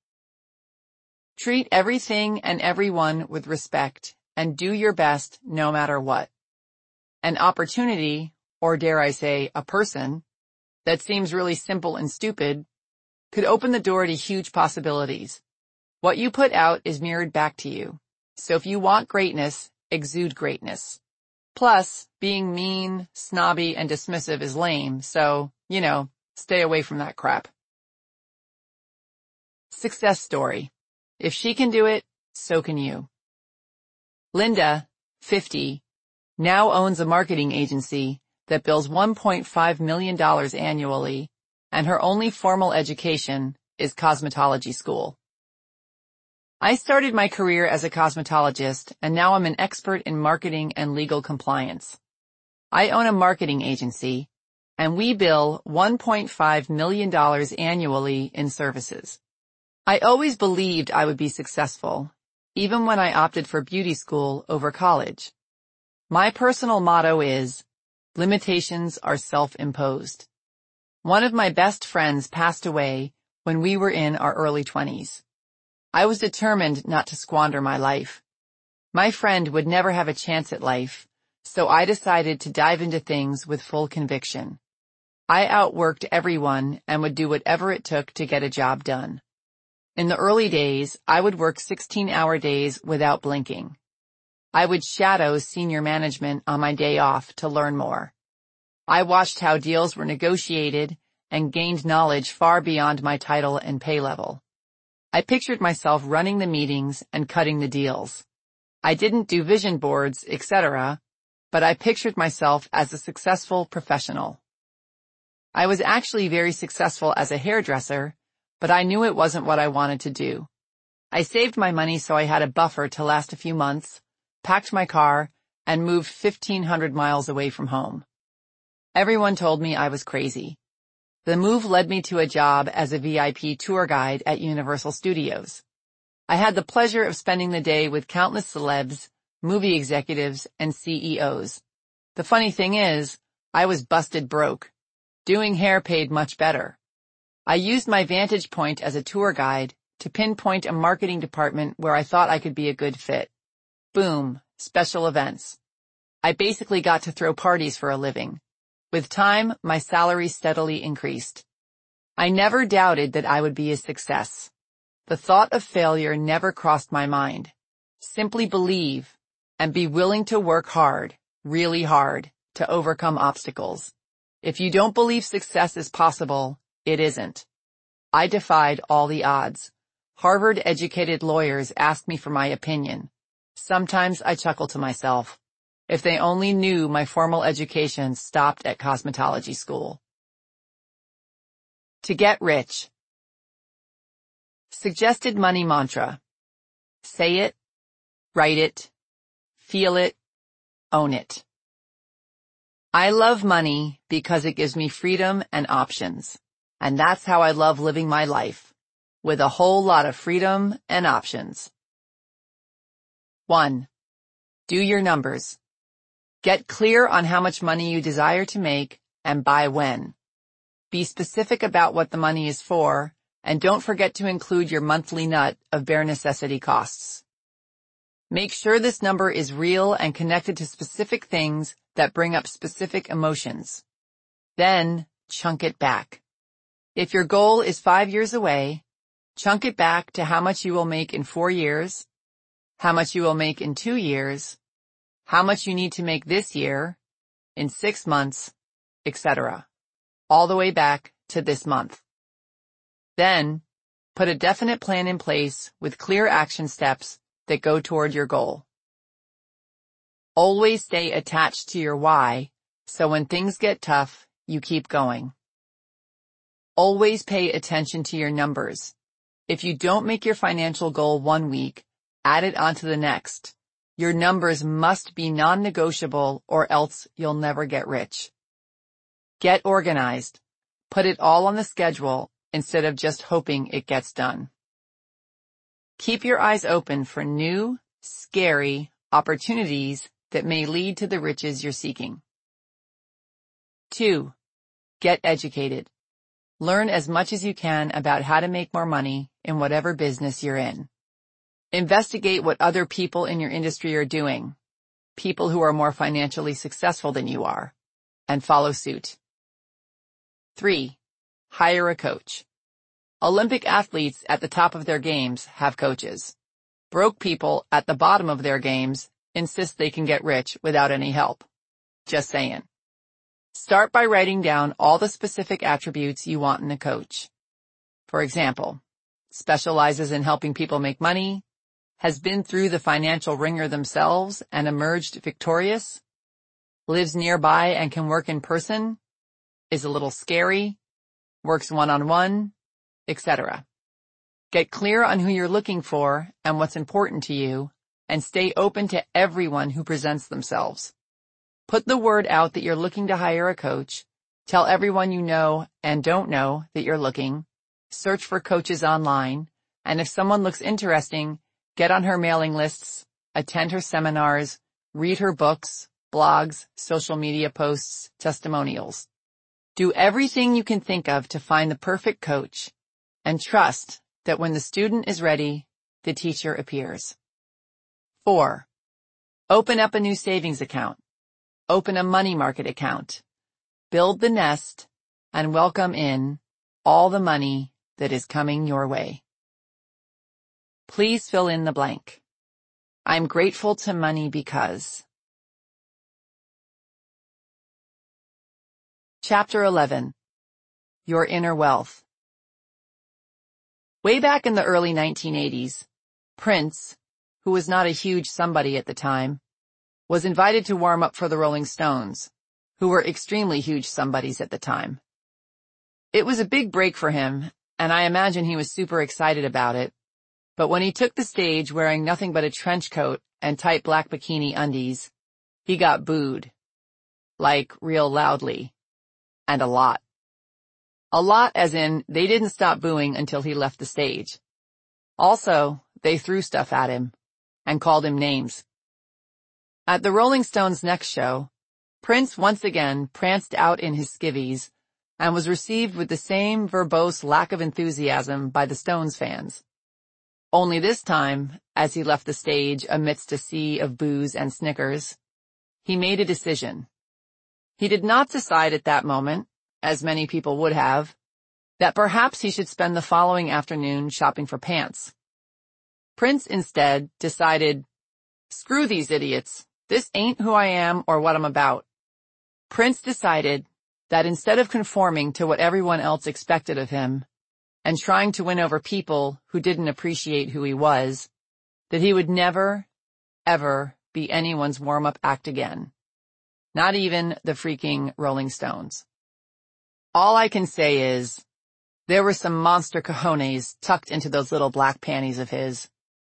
Treat everything and everyone with respect and do your best no matter what. An opportunity, or dare I say, a person, that seems really simple and stupid, could open the door to huge possibilities. What you put out is mirrored back to you. So if you want greatness, exude greatness. Plus, being mean, snobby, and dismissive is lame, so, you know, stay away from that crap. Success story. If she can do it, so can you. Linda, fifty, now owns a marketing agency that bills one point five million dollars annually, and her only formal education is cosmetology school. I started my career as a cosmetologist, and now I'm an expert in marketing and legal compliance. I own a marketing agency, and we bill one point five million dollars annually in services. I always believed I would be successful, even when I opted for beauty school over college. My personal motto is, limitations are self-imposed. One of my best friends passed away when we were in our early twenties. I was determined not to squander my life. My friend would never have a chance at life, so I decided to dive into things with full conviction. I outworked everyone and would do whatever it took to get a job done. In the early days, I would work sixteen-hour days without blinking. I would shadow senior management on my day off to learn more. I watched how deals were negotiated and gained knowledge far beyond my title and pay level. I pictured myself running the meetings and cutting the deals. I didn't do vision boards, et cetera, but I pictured myself as a successful professional. I was actually very successful as a hairdresser, but I knew it wasn't what I wanted to do. I saved my money so I had a buffer to last a few months, packed my car, and moved fifteen hundred miles away from home. Everyone told me I was crazy. The move led me to a job as a V I P tour guide at Universal Studios. I had the pleasure of spending the day with countless celebs, movie executives, and C E Os. The funny thing is, I was busted broke. Doing hair paid much better. I used my vantage point as a tour guide to pinpoint a marketing department where I thought I could be a good fit. Boom, special events. I basically got to throw parties for a living. With time, my salary steadily increased. I never doubted that I would be a success. The thought of failure never crossed my mind. Simply believe and be willing to work hard, really hard, to overcome obstacles. If you don't believe success is possible, it isn't. I defied all the odds. Harvard-educated lawyers asked me for my opinion. Sometimes I chuckle to myself. If they only knew my formal education stopped at cosmetology school. To get rich. Suggested money mantra. Say it, write it, feel it, own it. I love money because it gives me freedom and options. And that's how I love living my life, with a whole lot of freedom and options. one. Do your numbers. Get clear on how much money you desire to make and by when. Be specific about what the money is for, and don't forget to include your monthly nut of bare necessity costs. Make sure this number is real and connected to specific things that bring up specific emotions. Then, chunk it back. If your goal is five years away, chunk it back to how much you will make in four years, how much you will make in two years, how much you need to make this year, in six months, et cetera, all the way back to this month. Then, put a definite plan in place with clear action steps that go toward your goal. Always stay attached to your why, so when things get tough, you keep going. Always pay attention to your numbers. If you don't make your financial goal one week, add it onto the next. Your numbers must be non-negotiable or else you'll never get rich. Get organized. Put it all on the schedule instead of just hoping it gets done. Keep your eyes open for new, scary opportunities that may lead to the riches you're seeking. two. Get educated. Learn as much as you can about how to make more money in whatever business you're in. Investigate what other people in your industry are doing, people who are more financially successful than you are, and follow suit. three. Hire a coach. Olympic athletes at the top of their games have coaches. Broke people at the bottom of their games insist they can get rich without any help. Just saying. Start by writing down all the specific attributes you want in a coach. For example, specializes in helping people make money, has been through the financial ringer themselves and emerged victorious, lives nearby and can work in person, is a little scary, works one-on-one, et cetera. Get clear on who you're looking for and what's important to you, and stay open to everyone who presents themselves. Put the word out that you're looking to hire a coach, tell everyone you know and don't know that you're looking, search for coaches online, and if someone looks interesting, get on her mailing lists, attend her seminars, read her books, blogs, social media posts, testimonials. Do everything you can think of to find the perfect coach, and trust that when the student is ready, the teacher appears. four. Open up a new savings account. Open a money market account. Build the nest and welcome in all the money that is coming your way. Please fill in the blank. I'm grateful to money because. Chapter eleven. Your Inner Wealth. Way back in the early nineteen eighties, Prince, who was not a huge somebody at the time, was invited to warm up for the Rolling Stones, who were extremely huge somebodies at the time. It was a big break for him, and I imagine he was super excited about it, but when he took the stage wearing nothing but a trench coat and tight black bikini undies, he got booed. Like, real loudly. And a lot. A lot as in, they didn't stop booing until he left the stage. Also, they threw stuff at him, and called him names. At the Rolling Stones' next show, Prince once again pranced out in his skivvies, and was received with the same verbose lack of enthusiasm by the Stones fans. Only this time, as he left the stage amidst a sea of boos and snickers, he made a decision. He did not decide at that moment, as many people would have, that perhaps he should spend the following afternoon shopping for pants. Prince instead decided, screw these idiots, this ain't who I am or what I'm about. Prince decided that instead of conforming to what everyone else expected of him, and trying to win over people who didn't appreciate who he was, that he would never, ever be anyone's warm-up act again. Not even the freaking Rolling Stones. All I can say is, there were some monster cojones tucked into those little black panties of his.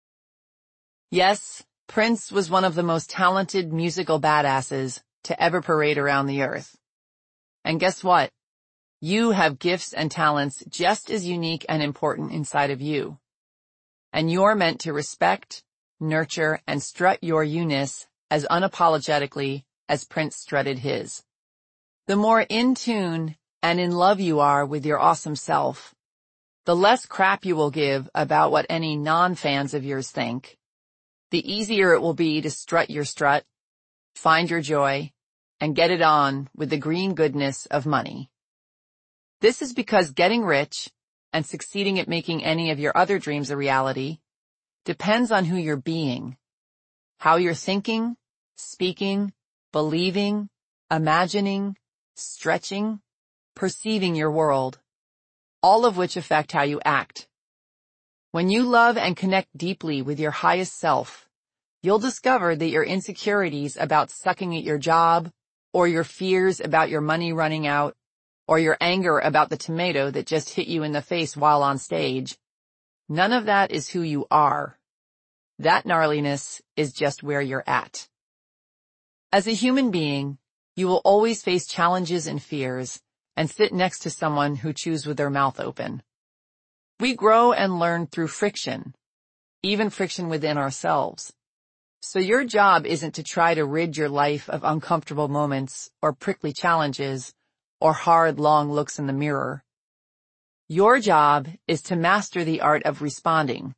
Yes, Prince was one of the most talented musical badasses to ever parade around the earth. And guess what? You have gifts and talents just as unique and important inside of you. And you're meant to respect, nurture, and strut your you-ness as unapologetically as Prince strutted his. The more in tune and in love you are with your awesome self, the less crap you will give about what any non-fans of yours think. The easier it will be to strut your strut, find your joy, and get it on with the green goodness of money. This is because getting rich and succeeding at making any of your other dreams a reality depends on who you're being, how you're thinking, speaking, believing, imagining, stretching, perceiving your world, all of which affect how you act. When you love and connect deeply with your highest self, you'll discover that your insecurities about sucking at your job, or your fears about your money running out, or your anger about the tomato that just hit you in the face while on stage, none of that is who you are. That gnarliness is just where you're at. As a human being, you will always face challenges and fears and sit next to someone who chews with their mouth open. We grow and learn through friction, even friction within ourselves. So your job isn't to try to rid your life of uncomfortable moments or prickly challenges or hard, long looks in the mirror. Your job is to master the art of responding,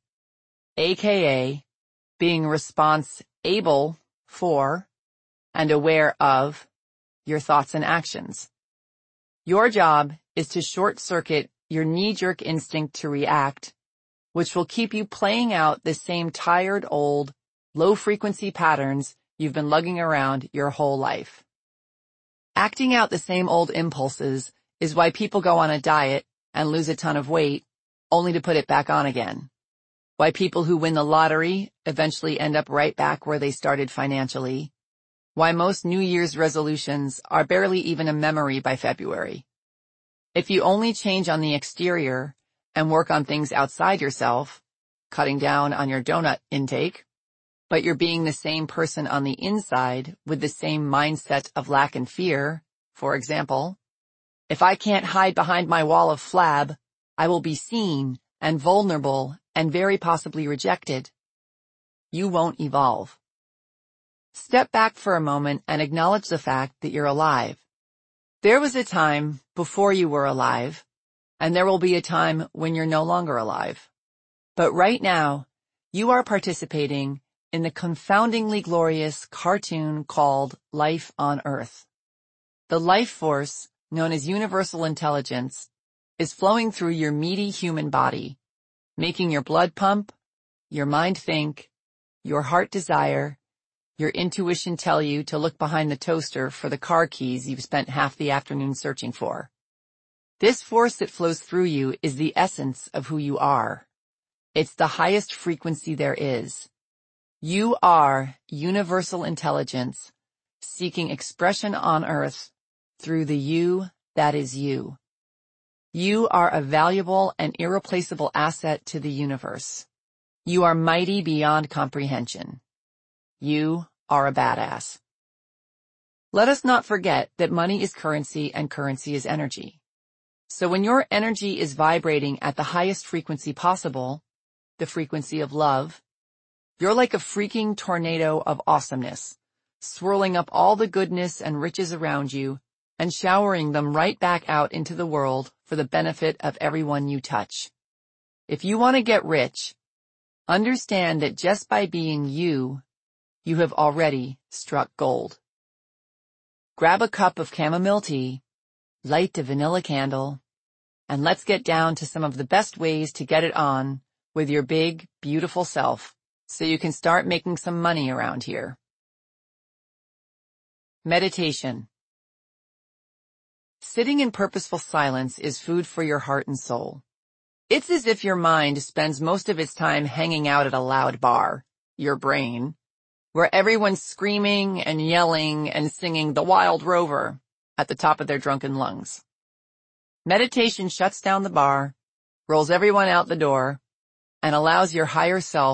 aka being response-able for and aware of your thoughts and actions. Your job is to short-circuit your knee-jerk instinct to react, which will keep you playing out the same tired, old, low-frequency patterns you've been lugging around your whole life. Acting out the same old impulses is why people go on a diet and lose a ton of weight, only to put it back on again. Why people who win the lottery eventually end up right back where they started financially. Why most New Year's resolutions are barely even a memory by February. If you only change on the exterior and work on things outside yourself, cutting down on your donut intake, but you're being the same person on the inside with the same mindset of lack and fear, for example, if I can't hide behind my wall of flab, I will be seen and vulnerable and very possibly rejected. You won't evolve. Step back for a moment and acknowledge the fact that you're alive. There was a time before you were alive, and there will be a time when you're no longer alive. But right now, you are participating in the confoundingly glorious cartoon called Life on Earth. The life force, known as universal intelligence, is flowing through your meaty human body, making your blood pump, your mind think, your heart desire, your intuition tell you to look behind the toaster for the car keys you've spent half the afternoon searching for. This force that flows through you is the essence of who you are. It's the highest frequency there is. You are universal intelligence, seeking expression on Earth through the you that is you. You are a valuable and irreplaceable asset to the universe. You are mighty beyond comprehension. You are a badass. Let us not forget that money is currency and currency is energy. So when your energy is vibrating at the highest frequency possible, the frequency of love, you're like a freaking tornado of awesomeness, swirling up all the goodness and riches around you and showering them right back out into the world for the benefit of everyone you touch. If you want to get rich, understand that just by being you, you have already struck gold. Grab a cup of chamomile tea, light a vanilla candle, and let's get down to some of the best ways to get it on with your big, beautiful self, so you can start making some money around here. Meditation. Sitting in purposeful silence is food for your heart and soul. It's as if your mind spends most of its time hanging out at a loud bar, your brain, where everyone's screaming and yelling and singing The Wild Rover at the top of their drunken lungs. Meditation shuts down the bar, rolls everyone out the door, and allows your higher self